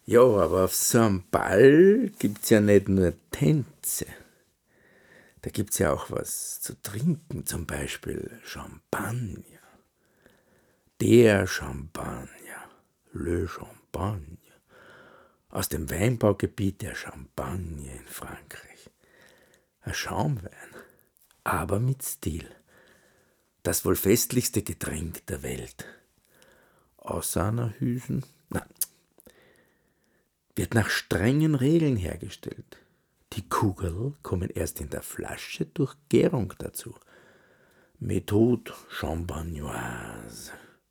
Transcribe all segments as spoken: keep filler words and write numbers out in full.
Ja, aber auf so einem Ball gibt's ja nicht nur Tänze. Da gibt's ja auch was zu trinken, zum Beispiel Champagner. Der Champagner, le Champagne, aus dem Weinbaugebiet der Champagne in Frankreich. Ein Schaumwein, aber mit Stil. Das wohl festlichste Getränk der Welt. Außer einer Hüsen, na, wird nach strengen Regeln hergestellt. Die Kugel kommen erst in der Flasche durch Gärung dazu. Methode champagnoise.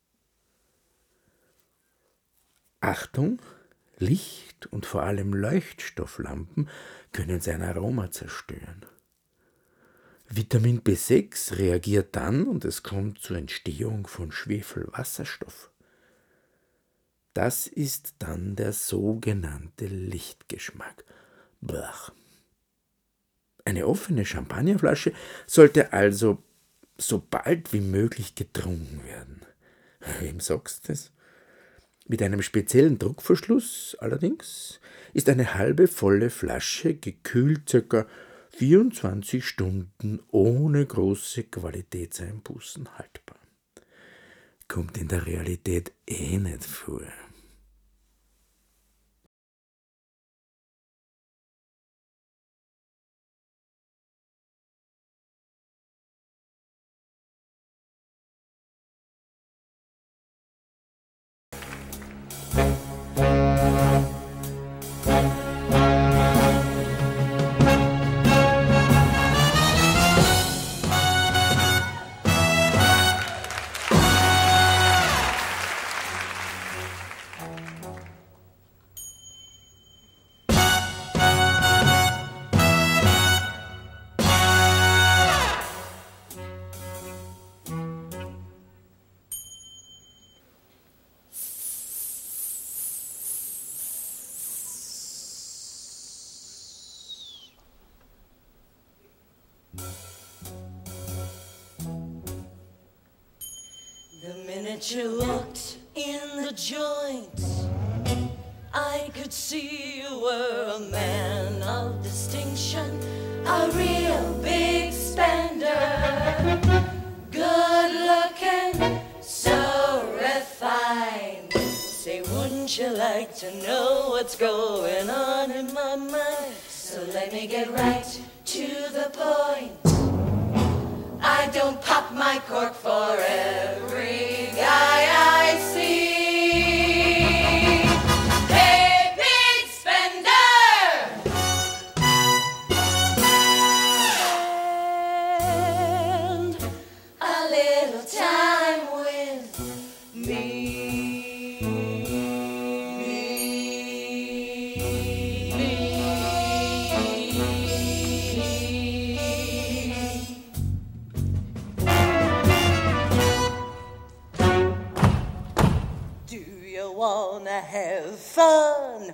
Achtung, Licht und vor allem Leuchtstofflampen können sein Aroma zerstören. Vitamin B sechs reagiert dann und es kommt zur Entstehung von Schwefelwasserstoff. Das ist dann der sogenannte Lichtgeschmack. Blech. Eine offene Champagnerflasche sollte also so bald wie möglich getrunken werden. Wem sagst du das? Mit einem speziellen Druckverschluss allerdings ist eine halbe volle Flasche gekühlt ca. vierundzwanzig Stunden ohne große Qualitätseinbußen haltbar. Kommt in der Realität eh nicht vor. The minute you walked in the joint, I could see you were a man of distinction, a real big spender, good looking, so refined. Say, wouldn't you like to know what's going on in my mind? So let me get right to the point. I don't pop my cork for every guy I see. Hey, big spender! And a little time with me. Wanna have fun?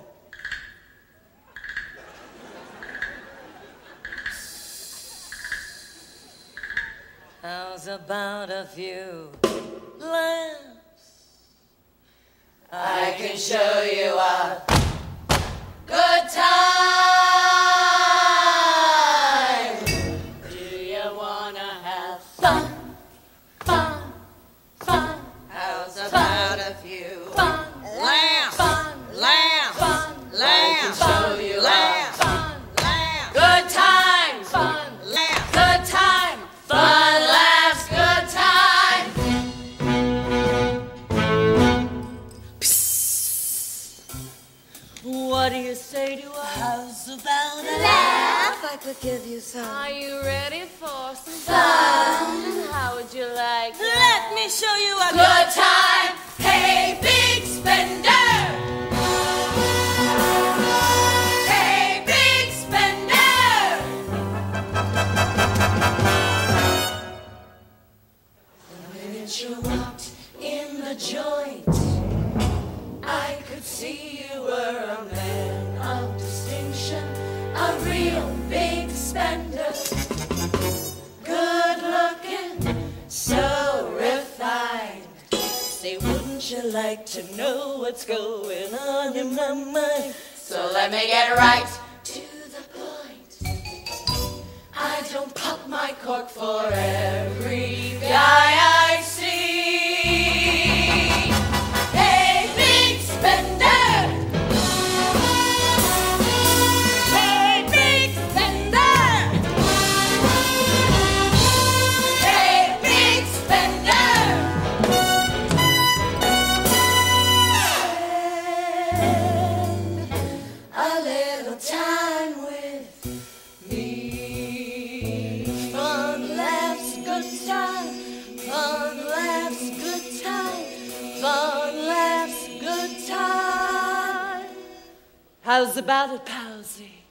How's about a few laughs? I can show you a good time. Do you wanna have fun? Fun, fun. How's about a few fun? Laugh, fun, laugh, fun, laugh, fun, you laugh, fun, laugh, good time, fun, laugh, good time, fun, laughs, good time. Psst. What do you say to a house about a laugh? I could give you some. Are you ready for some fun? How would you like it? Let me show you a good time. Hey, big spender! Hey, big spender! The minute you walked in the joint, I could see you were a man of distinction, a real big spender, good looking, so refined. Say, wouldn't you like like to know what's going on in my mind. So let me get right to the point. I don't pop my cork for every guy I see. Hey, big spender! Hey, big spender! Hey, big spender! Spend a little time with me. Fun laughs, good time. Fun laughs, good time. Fun laughs, good time. How's about it, Palsy?